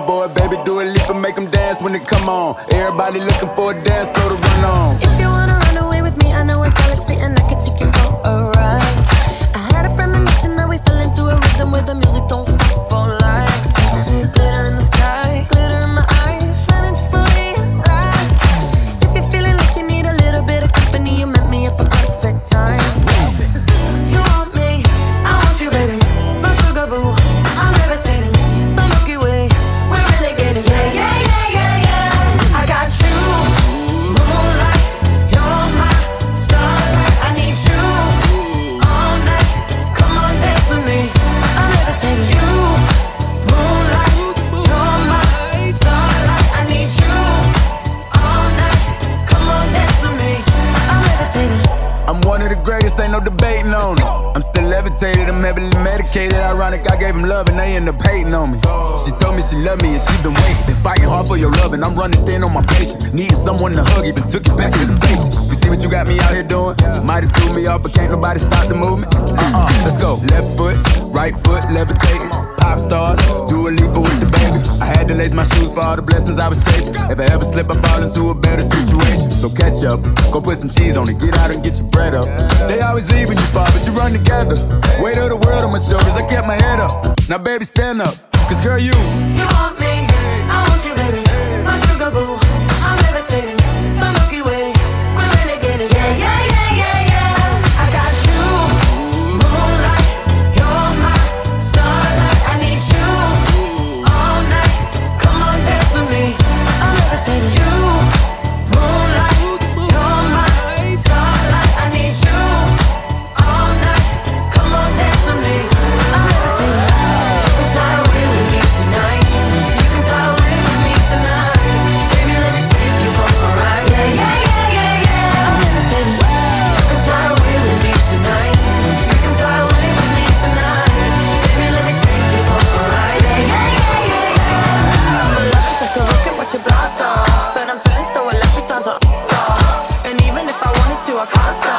hoverboard, baby, do a leap and make them dance when it come on. Everybody looking for a dance floor to run on. If you wanna run away with me, I know a galaxy and I can take you for a ride. I had a premonition that we fell into a rhythm where the music don't stop for life. Glitter in the sky, glitter in my eyes, shining just the way you like. If you're feeling like you need a little bit of company, you met me at the perfect time. You want me, I want you, baby. My sugar boo, I'm levitating. The Milky Way, we're renegading. Yeah, yeah, yeah, yeah, yeah. I got you, moonlight. You're my starlight. I need you all night. Come on, dance with me. I'm levitating. You, moonlight. You're my starlight. I need you all night. Come on, dance with me. I'm levitating. I'm one of the greatest, ain't no debating on it. I'm still levitated, I'm heavily medicated. Ironic, I gave him love and they end up hating on me. She told me she loved me and she been waiting. Been fighting hard for your love and I'm running thin on my patience. Needing someone to hug, even took it back to the basics. You see what you got me out here doing? Might have threw me off, but can't nobody stop the movement. Let's go. Left foot, right foot, levitating. Pop stars, do a leap with the baby. I had to lace my shoes for all the blessings I was chasing. If I ever slip, I fall into a better situation. So catch up, go put some cheese on it, get out and get your bread up. They always leaving you far, but you run together. Weight of the world on my shoulders, I kept my head up. Now baby, stand up, cause girl, you want me, I want you, baby. My sugar boo, I'm levitating. The Milky Way, we're renegading. Yeah, yeah, yeah, yeah, yeah. I got you, moonlight. You're my starlight. I need you all night. Come on, dance with me. I'm levitating. You, moonlight. You're my starlight. I need you all night. Come on, dance with me. I'm levitating. You can fly away with me tonight. You can fly away with me tonight. Baby, let me take you for a ride. Yeah, yeah, yeah, yeah, yeah. I'm levitating. You can fly away with me tonight. You can fly away with me tonight. Baby, let me take you for a ride. Yeah, yeah, yeah, yeah, yeah. My love is like a rocket, watch it blast off. And I'm feeling so electric, dance off. And even if I wanted to, I can't stop.